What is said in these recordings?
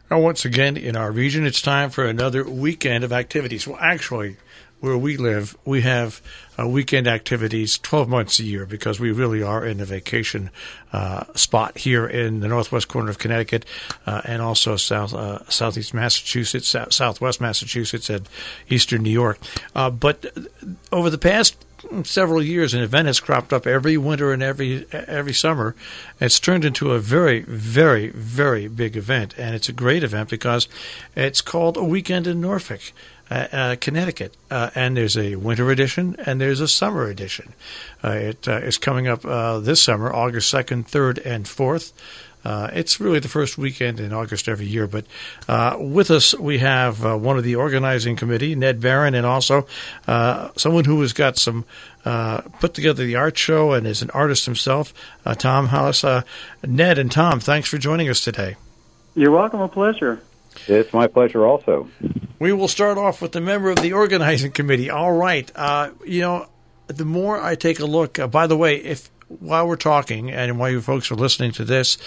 Now, once again, in our region, it's time for another weekend of activities. Well, actually, where we live, we have weekend activities 12 months a year because we really are in a vacation spot here in the northwest corner of Connecticut and also southeast Massachusetts, southwest Massachusetts, and eastern New York. But over the past several years, an event has cropped up every winter and every summer. It's turned into a very, very, very big event, and it's a great event because it's called A Weekend in Norfolk, Connecticut, and there's a winter edition and there's a summer edition. It is coming up this summer, August 2nd, 3rd, and 4th. It's really the first weekend in August every year. But with us, we have one of the organizing committee, Ned Barron, and also someone who has got some put together the art show and is an artist himself, Tom Hollis. Ned and Tom, thanks for joining us today. You're welcome. A pleasure. It's my pleasure also. We will start off with the member of the organizing committee. All right. The more I take a look, by the way, while we're talking and while you folks are listening to this,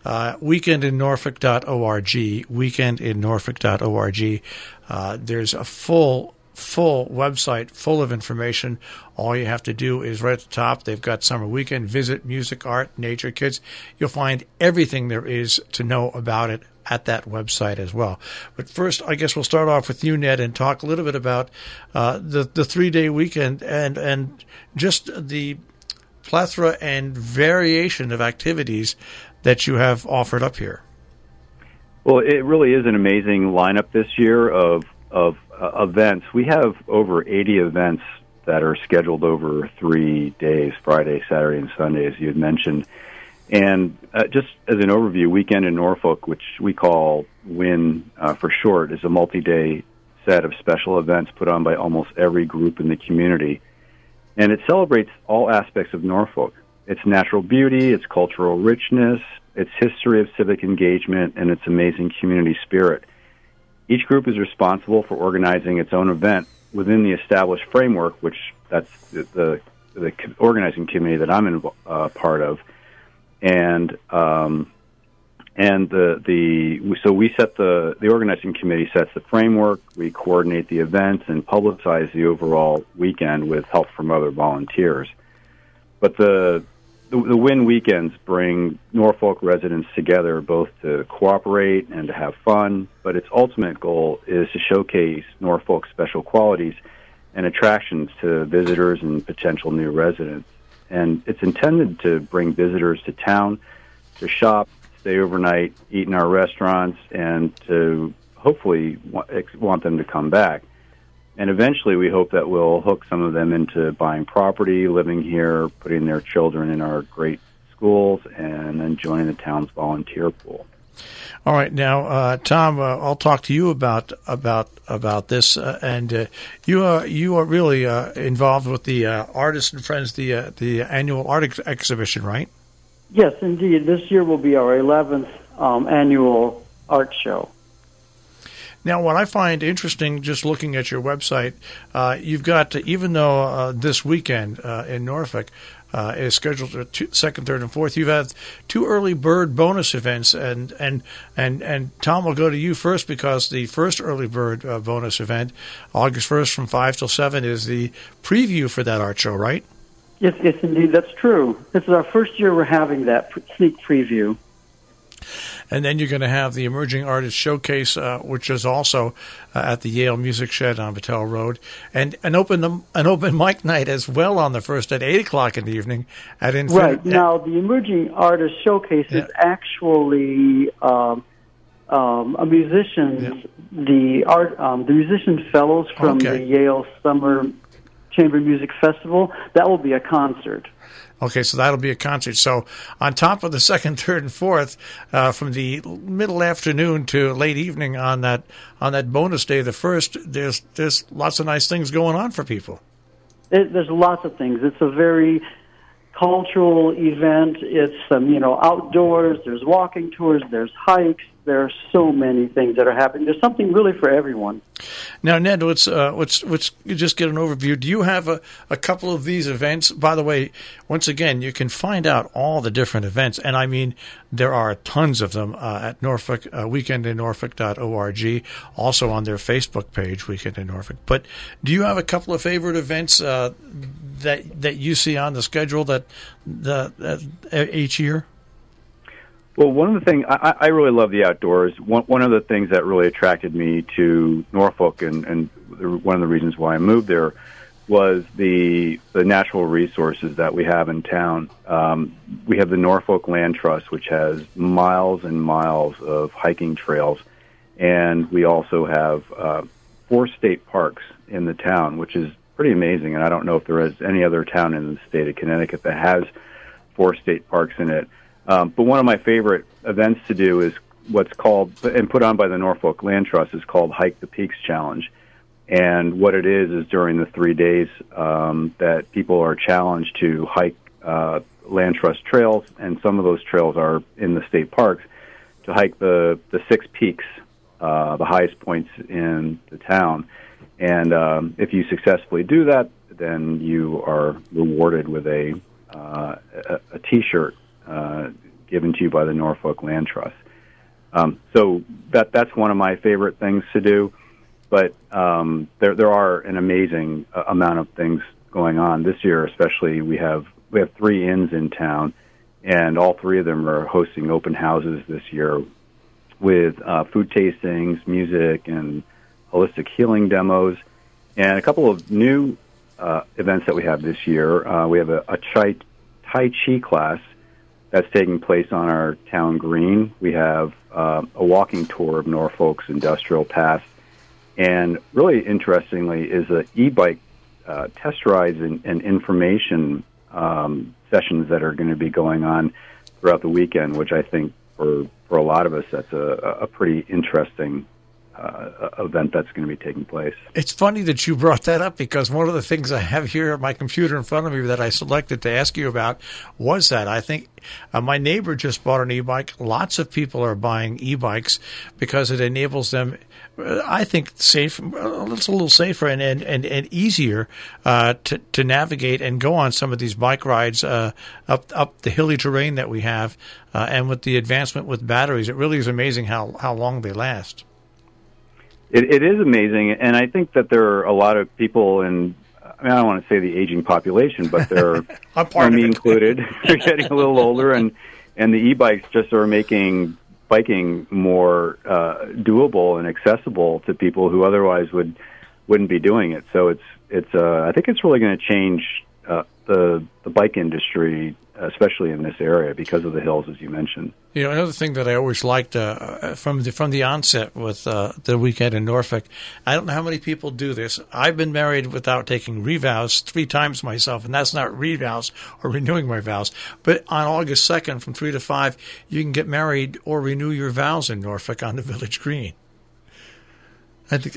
weekendinnorfolk.org, weekendinnorfolk.org, there's a full website full of information. All you have to do is right at the top, they've got summer weekend, visit, music, art, nature, kids. You'll find everything there is to know about it at that website as well. But first, I guess we'll start off with you, Ned, and talk a little bit about the 3-day weekend and just the plethora and variation of activities that you have offered up here. Well, it really is an amazing lineup this year of events. We have over 80 events that are scheduled over 3 days, Friday, Saturday, and Sunday, as you had mentioned. And just as an overview, Weekend in Norfolk, which we call WIN for short, is a multi-day set of special events put on by almost every group in the community. And it celebrates all aspects of Norfolk, its natural beauty, its cultural richness, its history of civic engagement, and its amazing community spirit. Each group is responsible for organizing its own event within the established framework, which that's the organizing committee that I'm part of. So we set the organizing committee sets the framework, we coordinate the events, and publicize the overall weekend with help from other volunteers. But the WIN weekends bring Norfolk residents together both to cooperate and to have fun, but its ultimate goal is to showcase Norfolk's special qualities and attractions to visitors and potential new residents. And it's intended to bring visitors to town to shop, stay overnight, eat in our restaurants, and to hopefully want them to come back. And eventually we hope that we'll hook some of them into buying property, living here, putting their children in our great schools, and then joining the town's volunteer pool. All right, now, Tom, I'll talk to you about this, and you are really involved with the Artists and Friends, the annual art exhibition, right? Yes, indeed. This year will be our 11th annual art show. Now, what I find interesting, just looking at your website, you've got, even though this weekend in Norfolk is scheduled for 2nd, 3rd, and 4th, you've had 2 early bird bonus events, and Tom, will go to you first because the first early bird bonus event, August 1st from 5 till 7, is the preview for that art show, right? Yes, indeed, that's true. This is our first year we're having that sneak preview. And then you're going to have the Emerging Artist Showcase, which is also at the Yale Music Shed on Battelle Road, and an open mic night as well on the first at 8 o'clock in the evening at Infinite. Right. Now, the Emerging Artist Showcase is actually a musicians, the musician fellows from the Yale Summer Chamber Music Festival. That will be a concert. Okay, so that'll be a concert. So on top of the 2nd, 3rd, and 4th, from the middle afternoon to late evening on that bonus day, the 1st, there's lots of nice things going on for people. There's lots of things. It's a very cultural event. It's outdoors. There's walking tours. There's hikes. There are so many things that are happening. There's something really for everyone. Now, Ned, let's just get an overview. Do you have a couple of these events? By the way, once again, you can find out all the different events, and I mean there are tons of them at Norfolk weekendinnorfolk.org, also on their Facebook page, Weekend in Norfolk. But do you have a couple of favorite events that you see on the schedule that each year? Well, one of the things, I really love the outdoors. One of the things that really attracted me to Norfolk and one of the reasons why I moved there was the natural resources that we have in town. We have the Norfolk Land Trust, which has miles and miles of hiking trails, and we also have 4 state parks in the town, which is pretty amazing, and I don't know if there is any other town in the state of Connecticut that has 4 state parks in it. But one of my favorite events to do is what's called, and put on by the Norfolk Land Trust, is called Hike the Peaks Challenge. And what it is during the 3 days that people are challenged to hike Land Trust trails, and some of those trails are in the state parks, to hike the 6 peaks, the highest points in the town. And if you successfully do that, then you are rewarded with a T-shirt given to you by the Norfolk Land Trust. So that's one of my favorite things to do. But there are an amazing amount of things going on this year. Especially, we have 3 inns in town, and all 3 of them are hosting open houses this year with food tastings, music, and holistic healing demos, and a couple of new events that we have this year. We have a Tai Chi class that's taking place on our town green. We have a walking tour of Norfolk's industrial past, and really interestingly is an e-bike test rides and information sessions that are going to be going on throughout the weekend, which I think for a lot of us that's a pretty interesting event that's going to be taking place. It's funny that you brought that up, because one of the things I have here on my computer in front of me that I selected to ask you about was that. I think my neighbor just bought an e-bike. Lots of people are buying e-bikes because it enables them, I think, it's a little safer and easier to navigate and go on some of these bike rides up the hilly terrain that we have, and with the advancement with batteries, it really is amazing how long they last. It is amazing, and I think that there are a lot of people I don't want to say the aging population, but they're me included. They're getting a little older, and the e-bikes just are making biking more doable and accessible to people who otherwise wouldn't be doing it. So it's I think it's really going to change the bike industry, especially in this area, because of the hills, as you mentioned. You know, another thing that I always liked from the onset with the Weekend in Norfolk, I don't know how many people do this. I've been married without taking revows 3 times myself, and that's not revows or renewing my vows. But on August 2nd, from 3 to 5, you can get married or renew your vows in Norfolk on the Village Green. That's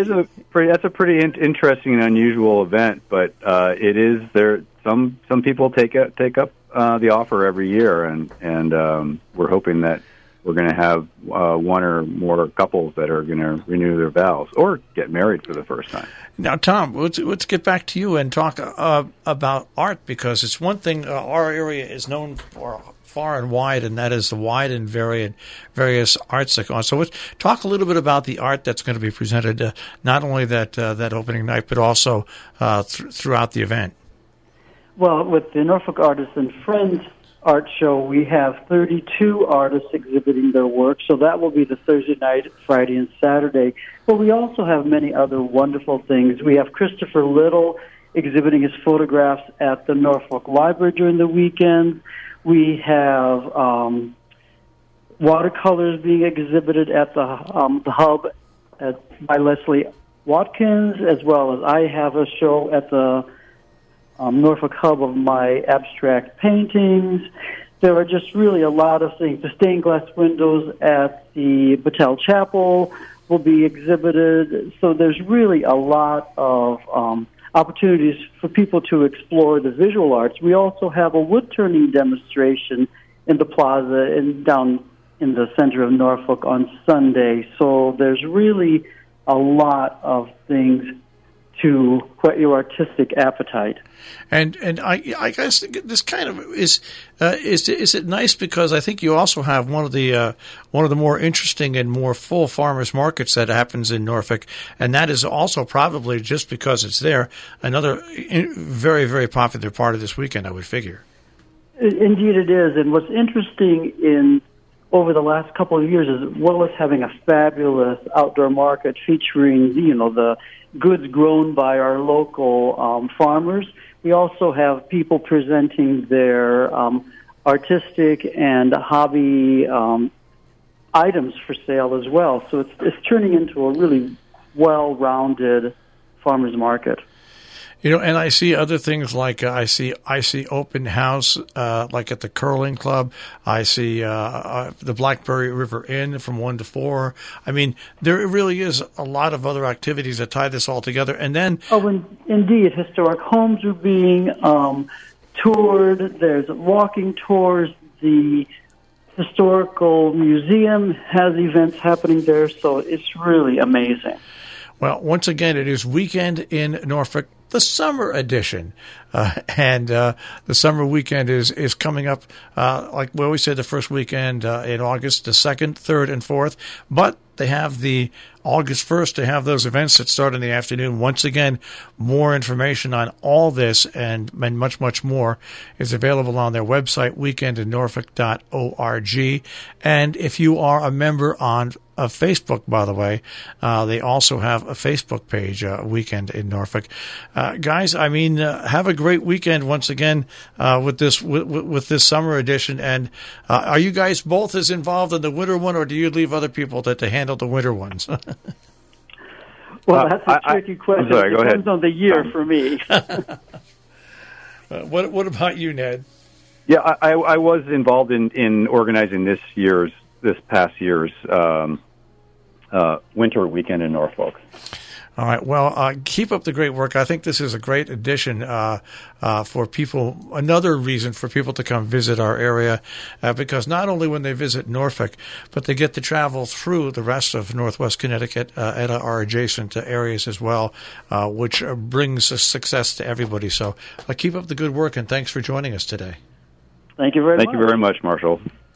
a pretty interesting and unusual event, but it is there. Some people take up the offer every year, and we're hoping that we're going to have one or more couples that are going to renew their vows or get married for the first time. Now, Tom, let's get back to you and talk about art, because it's one thing our area is known for far and wide, and that is the wide and various arts that go on. So let's talk a little bit about the art that's going to be presented, not only that opening night, but also throughout the event. Well, with the Norfolk Artists and Friends Art Show, we have 32 artists exhibiting their work, so that will be the Thursday night, Friday, and Saturday. But we also have many other wonderful things. We have Christopher Little exhibiting his photographs at the Norfolk Library during the weekend. We have watercolors being exhibited at the Hub by Leslie Watkins, as well as I have a show at the Norfolk Hub of my abstract paintings. There are just really a lot of things. The stained glass windows at the Battelle Chapel will be exhibited. So there's really a lot of opportunities for people to explore the visual arts. We also have a wood-turning demonstration in the plaza in in the center of Norfolk on Sunday. So there's really a lot of things to whet your artistic appetite. And I guess this kind of is it nice because I think you also have one of the more interesting and more full farmers markets that happens in Norfolk, and that is also probably just because it's there another very, very popular part of this weekend, I would figure. Indeed, it is. And what's interesting over the last couple of years, as well as having a fabulous outdoor market featuring, the goods grown by our local farmers, we also have people presenting their artistic and hobby items for sale as well. So it's turning into a really well-rounded farmers market. And I see other things like I see open house like at the curling club. I see the Blackberry River Inn from 1 to 4. I mean, there really is a lot of other activities that tie this all together. And then, indeed, historic homes are being toured. There's walking tours. The historical museum has events happening there, so it's really amazing. Well, once again, it is Weekend in Norfolk, the summer edition. And the summer weekend is coming up, like we always say, the first weekend in August, the 2nd, 3rd, and 4th. But they have the August 1st to have those events that start in the afternoon. Once again, more information on all this and much, much more is available on their website, weekendinnorfolk.org. And if you are a member of Facebook, by the way, they also have a Facebook page, Weekend in Norfolk. Guys, I mean, have a great weekend once again with this summer edition. And are you guys both as involved in the winter one, or do you leave other people to handle the winter ones? Well, that's a tricky question. I'm sorry, it go depends ahead. on the year for me. What about you, Ned? Yeah, I was involved in organizing this past year's winter weekend in Norfolk. All right. Well, keep up the great work. I think this is a great addition for people, another reason for people to come visit our area, because not only when they visit Norfolk, but they get to travel through the rest of Northwest Connecticut and our adjacent areas as well, which brings a success to everybody. So keep up the good work, and thanks for joining us today. Thank you very much. Thank you very much, Marshall.